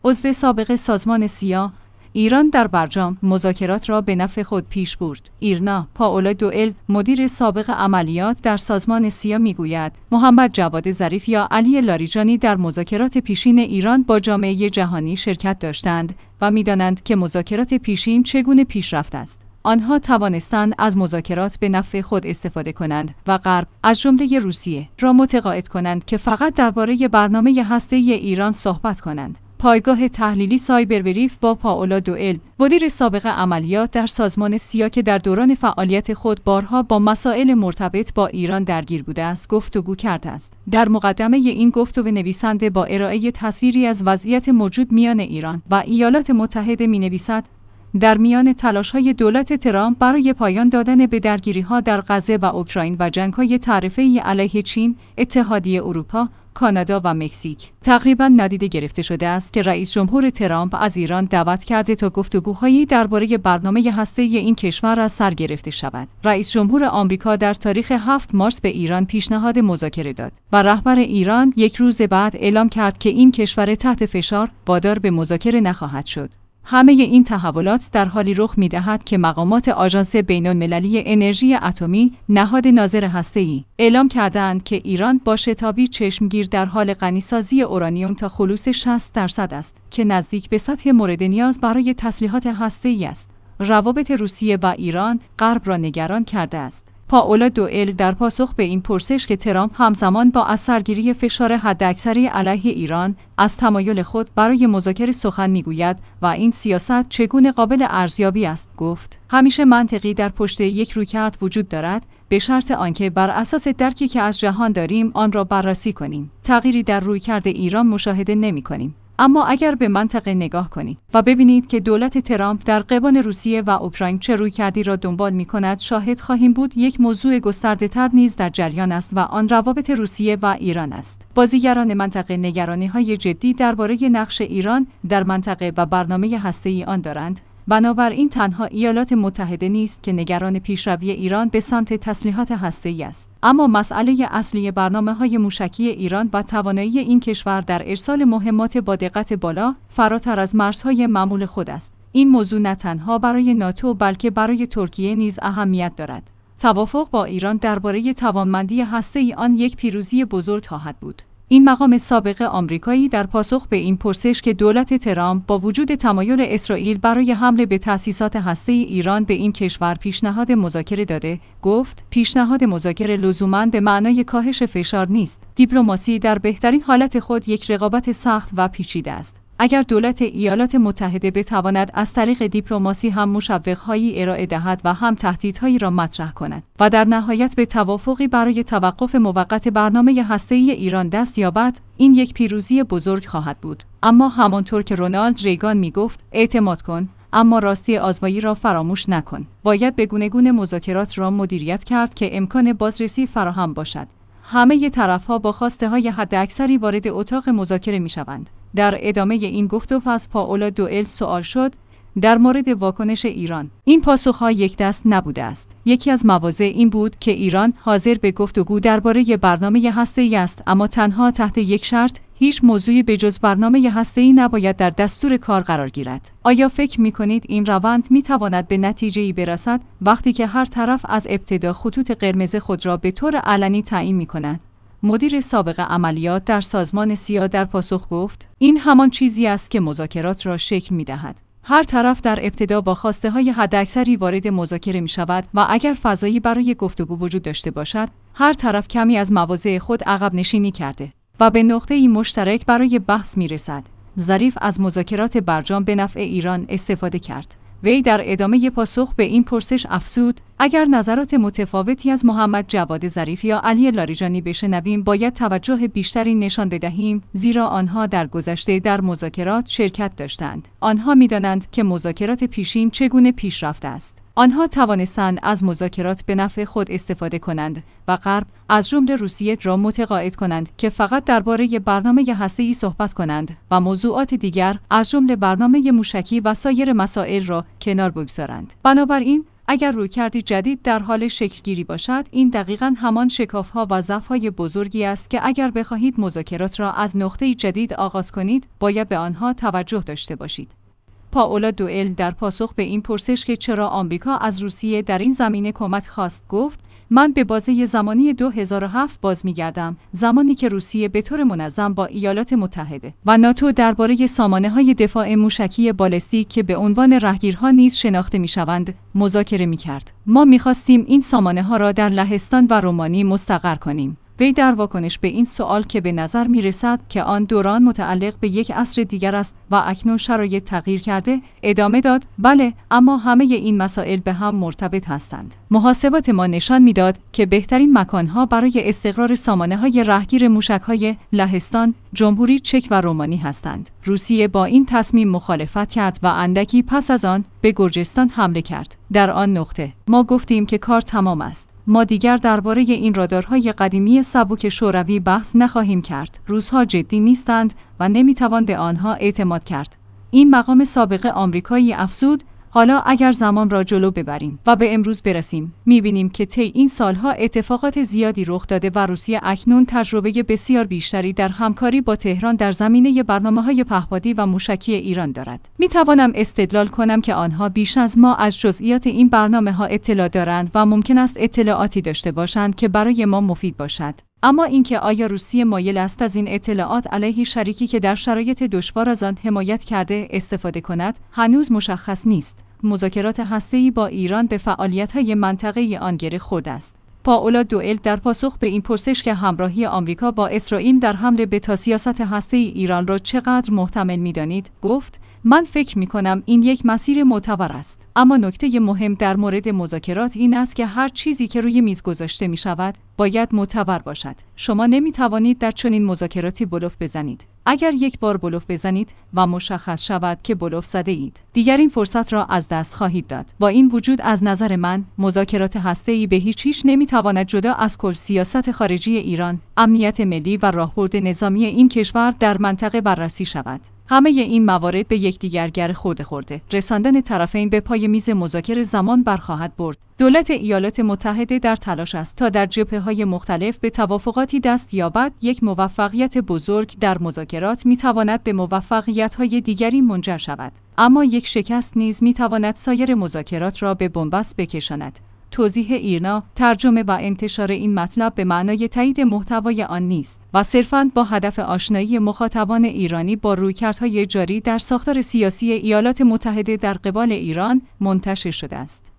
عضو سابق سازمان سیا، ایران در برجام مذاکرات را به نفع خود پیش برد. ایرنا پائولا دوئل، مدیر سابق عملیات در سازمان سیا میگوید محمد جواد ظریف یا علی لاریجانی در مذاکرات پیشین ایران با جامعه جهانی شرکت داشتند و می‌دانند که مذاکرات پیشین چگونه پیش رفته است. آنها توانستند از مذاکرات به نفع خود استفاده کنند و غرب از جمله روسیه را متقاعد کنند که فقط درباره برنامه هسته‌ای ایران صحبت کنند. پایگاه تحلیلی سایبر بریف با پائولا دوئل، مدیر سابق عملیات در سازمان سیا که در دوران فعالیت خود بارها با مسائل مرتبط با ایران درگیر بوده است، گفتگو کرده است. در مقدمه این گفتگو نویسنده با ارائه تصویری از وضعیت موجود میان ایران و ایالات متحده می‌نویسد در میان تلاش‌های دولت ترامپ برای پایان دادن به درگیری‌ها در غزه و اوکراین و جنگ‌های تعرفه‌ای علیه چین، اتحادیه اروپا، کانادا و مکزیک تقریباً نادیده گرفته شده است که رئیس جمهور ترامپ از ایران دعوت کرده تا گفتگوهایی درباره برنامه هسته‌ای این کشور از سر گرفته شود. رئیس جمهور آمریکا در تاریخ 7 مارس به ایران پیشنهاد مذاکره داد و رهبر ایران یک روز بعد اعلام کرد که این کشور تحت فشار وادار به مذاکره نخواهد شد. همه این تحولات در حالی رخ می‌دهد که مقامات آژانس بین‌المللی انرژی اتمی، نهاد ناظر هسته‌ای، اعلام کردند که ایران با شتابی چشمگیر در حال غنیسازی اورانیوم تا خلوص 60% است که نزدیک به سطح مورد نیاز برای تسلیحات هسته‌ای است. روابط روسیه و ایران غرب را نگران کرده است. پائولا دوئل در پاسخ به این پرسش که ترامپ همزمان با از سرگیری فشار حداکثری علیه ایران از تمایل خود برای مذاکره سخن میگوید و این سیاست چگونه قابل ارزیابی است، گفت: همیشه منطقی در پشت یک رویکرد وجود دارد، به شرط آنکه بر اساس درکی که از جهان داریم آن را بررسی کنیم. تغییری در رویکرد ایران مشاهده نمی‌کنیم. اما اگر به منطقه نگاه کنید و ببینید که دولت ترامپ در قبال روسیه و اوکراین چه رویکردی را دنبال می‌کند، شاهد خواهیم بود یک موضوع گسترده‌تر نیز در جریان است و آن روابط روسیه و ایران است. بازیگران منطقه نگرانی‌های جدی درباره نقش ایران در منطقه و برنامه هسته‌ای آن دارند. بنابراین تنها ایالات متحده نیست که نگران پیشروی ایران به سمت تسلیحات هسته‌ای است، اما مسئله اصلی برنامه‌های موشکی ایران و توانایی این کشور در ارسال مهمات با دقت بالا فراتر از مرزهای معمول خود است. این موضوع نه تنها برای ناتو بلکه برای ترکیه نیز اهمیت دارد. توافق با ایران درباره توانمندی هسته‌ای آن یک پیروزی بزرگ خواهد بود. این مقام سابق آمریکایی در پاسخ به این پرسش که دولت ترامپ با وجود تمایل اسرائیل برای حمله به تأسیسات هسته‌ای ایران به این کشور پیشنهاد مذاکره داده، گفت: پیشنهاد مذاکره لزوماً به معنای کاهش فشار نیست. دیپلماسی در بهترین حالت خود یک رقابت سخت و پیچیده است. اگر دولت ایالات متحده بتواند از طریق دیپلماسی هم مشوق‌هایی ارائه دهد و هم تهدیدهایی را مطرح کند و در نهایت به توافقی برای توقف موقت برنامه هسته‌ای ایران دست یابد، این یک پیروزی بزرگ خواهد بود. اما همانطور که رونالد ریگان می‌گفت: اعتماد کن، اما راستی آزمایی را فراموش نکن. باید به گونه‌گونه مذاکرات را مدیریت کرد که امکان بازرسی فراهم باشد. همه طرف‌ها با خواسته‌های حداکثری وارد اتاق مذاکره می‌شوند. در ادامه این گفتگو از پائولا دوئل سوال شد در مورد واکنش ایران. این پاسخ‌ها یک دست نبوده است. یکی از مواضع این بود که ایران حاضر به گفتگو درباره برنامه هسته‌ای است، اما تنها تحت یک شرط: هیچ موضوعی به جز برنامه هسته‌ای نباید در دستور کار قرار گیرد. آیا فکر می‌کنید این روند می‌تواند به نتیجه‌ای برسد وقتی که هر طرف از ابتدا خطوط قرمز خود را به طور علنی تعیین می‌کند؟ مدیر سابق عملیات در سازمان سیا در پاسخ گفت: این همان چیزی است که مذاکرات را شکل می‌دهد. هر طرف در ابتدا با خواسته‌های حداکثری وارد مذاکره می‌شود و اگر فضایی برای گفتگو وجود داشته باشد، هر طرف کمی از مواضع خود عقب نشینی کرده و به نقطه‌ای مشترک برای بحث می‌رسد. ظریف از مذاکرات برجام به نفع ایران استفاده کرد. وی در ادامه پاسخ به این پرسش افزود: اگر نظرات متفاوتی از محمد جواد ظریف یا علی لاریجانی بشنویم، باید توجه بیشتری نشان بدهیم، زیرا آنها در گذشته در مذاکرات شرکت داشتند. آنها می‌دانند که مذاکرات پیشین چگونه پیش رفته است. آنها توانستند از مذاکرات به نفع خود استفاده کنند و غرب از جمله روسیه را متقاعد کنند که فقط درباره برنامه هسته‌ای صحبت کنند و موضوعات دیگر از جمله برنامه موشکی و سایر مسائل را کنار بگذارند. بنابراین اگر رویکردی جدید در حال شکل‌گیری باشد، این دقیقاً همان شکاف‌ها و ضعف‌های بزرگی است که اگر بخواهید مذاکرات را از نقطه‌ای جدید آغاز کنید، باید به آنها توجه داشته باشید. پائولا دوئل در پاسخ به این پرسش که چرا آمریکا از روسیه در این زمینه کمک خواست گفت: من به بازه زمانی 2007 باز می‌گردم، زمانی که روسیه به طور منظم با ایالات متحده و ناتو درباره سامانه‌های دفاع موشکی بالستیک که به عنوان راهگیرها نیز شناخته می‌شوند، مذاکره می‌کرد. ما می‌خواستیم این سامانه‌ها را در لهستان و رومانی مستقر کنیم. وی در واکنش به این سوال که به نظر می رسد که آن دوران متعلق به یک عصر دیگر است و اکنون شرایط تغییر کرده، ادامه داد: بله، اما همه این مسائل به هم مرتبط هستند. محاسبات ما نشان میداد که بهترین مکانها برای استقرار سامانه‌های راهگیر موشک‌های لهستان، جمهوری چک و رومانی هستند. روسیه با این تصمیم مخالفت کرد و اندکی پس از آن به گرجستان حمله کرد. در آن نقطه ما گفتیم که کار تمام است. ما دیگر درباره این رادارهای قدیمی سبک شوروی بحث نخواهیم کرد. روس‌ها جدی نیستند و نمی‌توان به آنها اعتماد کرد. این مقام سابق آمریکایی افزود: حالا اگر زمان را جلو ببریم و به امروز برسیم، می‌بینیم که طی این سالها اتفاقات زیادی رخ داده و روسیه اکنون تجربه بسیار بیشتری در همکاری با تهران در زمینه برنامه‌های پهپادی و موشکی ایران دارد. می‌توانم استدلال کنم که آنها بیش از ما از جزئیات این برنامه‌ها اطلاع دارند و ممکن است اطلاعاتی داشته باشند که برای ما مفید باشد. اما اینکه آیا روسیه مایل است از این اطلاعات علیه شریکی که در شرایط دشوار از آن حمایت کرده استفاده کند، هنوز مشخص نیست. مذاکرات هسته‌ای با ایران به فعالیت‌های منطقه‌ای آن گره خورده است. پائولا دوئل در پاسخ به این پرسش که همراهی آمریکا با اسرائیل در حمله به سیاست هسته‌ای ایران را چقدر محتمل می‌دانید، گفت: من فکر می‌کنم این یک مسیر معتبر است. اما نکته مهم در مورد مذاکرات این است که هر چیزی که روی میز گذاشته می‌شود باید معتبر باشد. شما نمی‌توانید در چنین مذاکراتی بلوف بزنید. اگر یک بار بلوف بزنید و مشخص شود که بلوف زده اید، دیگر این فرصت را از دست خواهید داد. با این وجود از نظر من مذاکرات هسته‌ای به هیچ وجه نمی‌تواند جدا از کل سیاست خارجی ایران، امنیت ملی و راهبرد نظامی این کشور در منطقه بررسی شود. همه این موارد به یکدیگر گره خورده. رساندن طرفین به پای میز مذاکره زمان برخواهد برد. دولت ایالات متحده در تلاش است تا در جبهه‌های مختلف به توافقاتی دست یابد. یک موفقیت بزرگ در مذاکرات می‌تواند به موفقیت‌های دیگری منجر شود، اما یک شکست نیز می‌تواند سایر مذاکرات را به بنبست بکشاند. توضیح ایرنا، ترجمه و انتشار این مطلب به معنای تایید محتوای آن نیست و صرفاً با هدف آشنایی مخاطبان ایرانی با رویکردهای جاری در ساختار سیاسی ایالات متحده در قبال ایران منتشر شده است.